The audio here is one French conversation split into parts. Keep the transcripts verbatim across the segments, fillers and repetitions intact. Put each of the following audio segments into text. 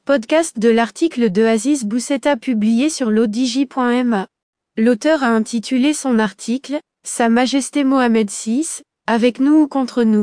Podcast de l'article de Aziz Boussetta publié sur l'odigi point m a. L'auteur a intitulé son article « Sa Majesté Mohamed six, avec nous ou contre nous ».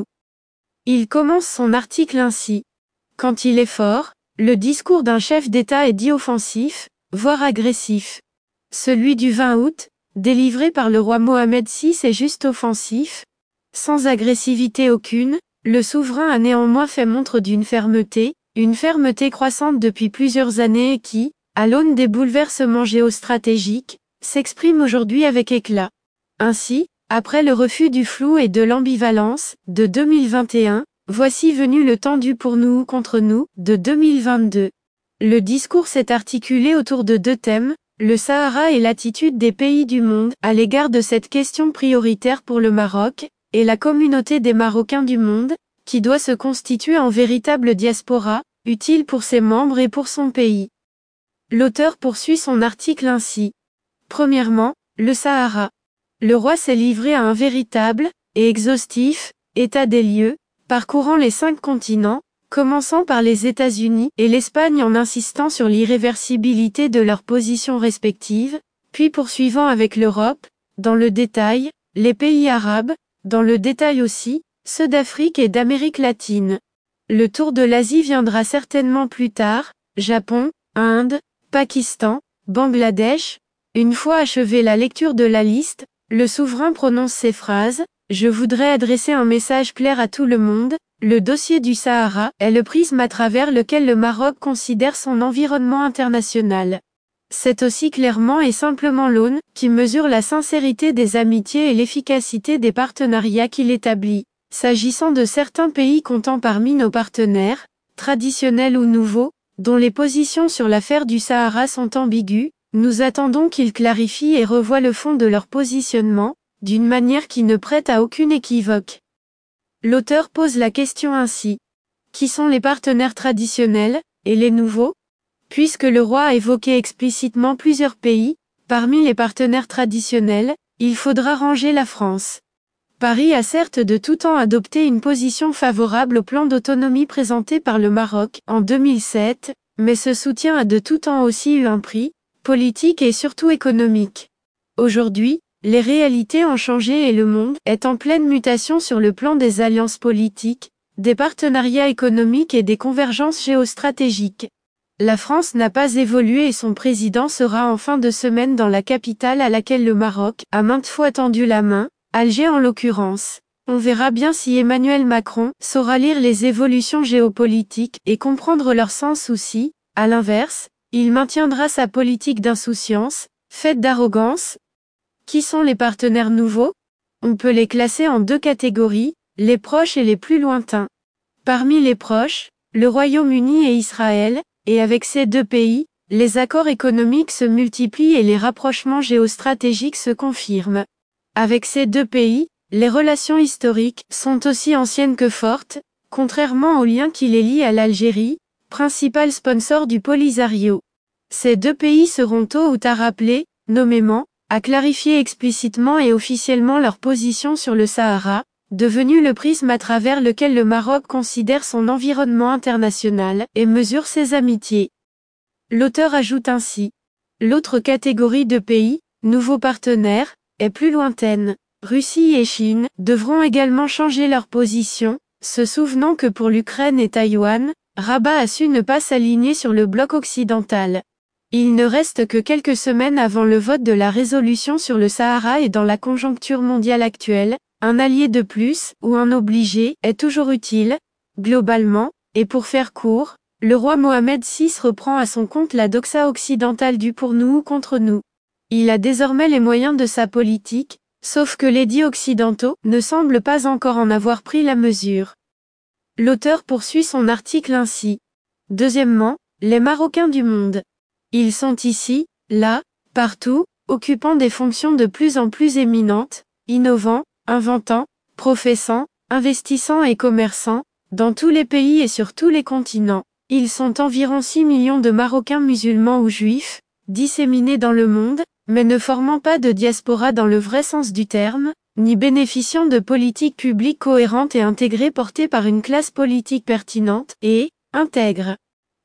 Il commence son article ainsi. Quand il est fort, le discours d'un chef d'État est dit offensif, voire agressif. Celui du vingt août, délivré par le roi Mohamed six est juste offensif. Sans agressivité aucune, le souverain a néanmoins fait montre d'une fermeté, une fermeté croissante depuis plusieurs années et qui, à l'aune des bouleversements géostratégiques, s'exprime aujourd'hui avec éclat. Ainsi, après le refus du flou et de l'ambivalence, de deux mille vingt et un, voici venu le temps du pour nous ou contre nous, de deux mille vingt-deux. Le discours s'est articulé autour de deux thèmes, le Sahara et l'attitude des pays du monde à l'égard de cette question prioritaire pour le Maroc, et la communauté des Marocains du monde, qui doit se constituer en véritable diaspora, utile pour ses membres et pour son pays. L'auteur poursuit son article ainsi. Premièrement, le Sahara. Le roi s'est livré à un véritable, et exhaustif, état des lieux, parcourant les cinq continents, commençant par les États-Unis et l'Espagne en insistant sur l'irréversibilité de leurs positions respectives, puis poursuivant avec l'Europe, dans le détail, les pays arabes, dans le détail aussi, ceux d'Afrique et d'Amérique latine. Le tour de l'Asie viendra certainement plus tard, Japon, Inde, Pakistan, Bangladesh. Une fois achevée la lecture de la liste, le souverain prononce ces phrases, « Je voudrais adresser un message clair à tout le monde, le dossier du Sahara est le prisme à travers lequel le Maroc considère son environnement international. C'est aussi clairement et simplement l'aune qui mesure la sincérité des amitiés et l'efficacité des partenariats qu'il établit. S'agissant de certains pays comptant parmi nos partenaires, traditionnels ou nouveaux, dont les positions sur l'affaire du Sahara sont ambiguës, nous attendons qu'ils clarifient et revoient le fond de leur positionnement, d'une manière qui ne prête à aucune équivoque. » L'auteur pose la question ainsi. Qui sont les partenaires traditionnels, et les nouveaux? Puisque le roi a évoqué explicitement plusieurs pays, parmi les partenaires traditionnels, il faudra ranger la France. Paris a certes de tout temps adopté une position favorable au plan d'autonomie présenté par le Maroc en deux mille sept, mais ce soutien a de tout temps aussi eu un prix, politique et surtout économique. Aujourd'hui, les réalités ont changé et le monde est en pleine mutation sur le plan des alliances politiques, des partenariats économiques et des convergences géostratégiques. La France n'a pas évolué et son président sera en fin de semaine dans la capitale à laquelle le Maroc a maintes fois tendu la main, Alger en l'occurrence. On verra bien si Emmanuel Macron saura lire les évolutions géopolitiques et comprendre leur sens ou si, à l'inverse, il maintiendra sa politique d'insouciance, faite d'arrogance. Qui sont les partenaires nouveaux? On peut les classer en deux catégories, les proches et les plus lointains. Parmi les proches, le Royaume-Uni et Israël, et avec ces deux pays, les accords économiques se multiplient et les rapprochements géostratégiques se confirment. Avec ces deux pays, les relations historiques sont aussi anciennes que fortes, contrairement aux liens qui les lient à l'Algérie, principal sponsor du Polisario. Ces deux pays seront tôt ou tard appelés, nommément, à clarifier explicitement et officiellement leur position sur le Sahara, devenu le prisme à travers lequel le Maroc considère son environnement international et mesure ses amitiés. L'auteur ajoute ainsi. L'autre catégorie de pays, nouveaux partenaires, est plus lointaine. Russie et Chine devront également changer leur position, se souvenant que pour l'Ukraine et Taïwan, Rabat a su ne pas s'aligner sur le bloc occidental. Il ne reste que quelques semaines avant le vote de la résolution sur le Sahara et dans la conjoncture mondiale actuelle, un allié de plus, ou un obligé, est toujours utile. Globalement, et pour faire court, le roi Mohamed six reprend à son compte la doxa occidentale du pour nous ou contre nous. Il a désormais les moyens de sa politique, sauf que les dits occidentaux ne semblent pas encore en avoir pris la mesure. L'auteur poursuit son article ainsi. Deuxièmement, les Marocains du monde. Ils sont ici, là, partout, occupant des fonctions de plus en plus éminentes, innovant, inventant, professant, investissant et commerçant, dans tous les pays et sur tous les continents. Ils sont environ six millions de Marocains musulmans ou juifs, disséminés dans le monde, mais ne formant pas de diaspora dans le vrai sens du terme, ni bénéficiant de politiques publiques cohérentes et intégrées portées par une classe politique pertinente et intègre.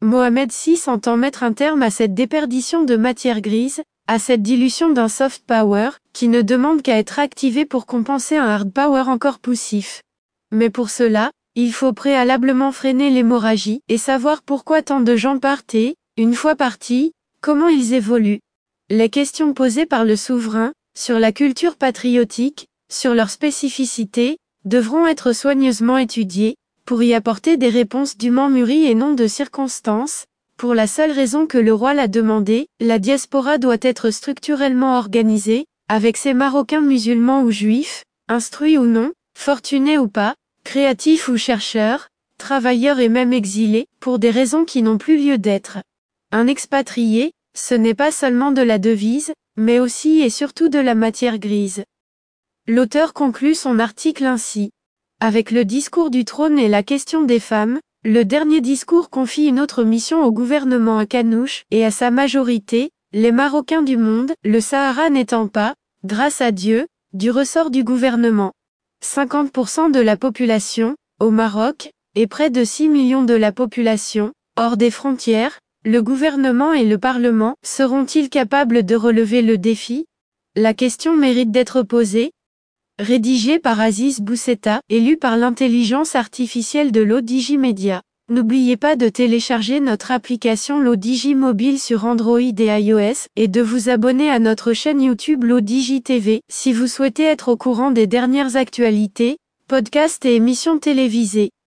Mohamed six entend mettre un terme à cette déperdition de matière grise, à cette dilution d'un soft power, qui ne demande qu'à être activé pour compenser un hard power encore poussif. Mais pour cela, il faut préalablement freiner l'hémorragie, et savoir pourquoi tant de gens partent et, une fois partis, comment ils évoluent. Les questions posées par le souverain, sur la culture patriotique, sur leur spécificité, devront être soigneusement étudiées, pour y apporter des réponses dûment mûries et non de circonstances. Pour la seule raison que le roi l'a demandé, la diaspora doit être structurellement organisée, avec ses Marocains musulmans ou juifs, instruits ou non, fortunés ou pas, créatifs ou chercheurs, travailleurs et même exilés, pour des raisons qui n'ont plus lieu d'être. Un expatrié, ce n'est pas seulement de la devise, mais aussi et surtout de la matière grise. L'auteur conclut son article ainsi. Avec le discours du trône et la question des femmes, le dernier discours confie une autre mission au gouvernement à Canouche et à sa majorité, les Marocains du monde, le Sahara n'étant pas, grâce à Dieu, du ressort du gouvernement. cinquante pour cent de la population, au Maroc, et près de six millions de la population, hors des frontières, le gouvernement et le Parlement seront-ils capables de relever le défi? La question mérite d'être posée. Rédigé par Aziz Bousseta et lu par l'intelligence artificielle de l'O-D J Media. N'oubliez pas de télécharger notre application l'O-D J Mobile sur Android et iOS et de vous abonner à notre chaîne YouTube l'O-D J T V si vous souhaitez être au courant des dernières actualités, podcasts et émissions télévisées.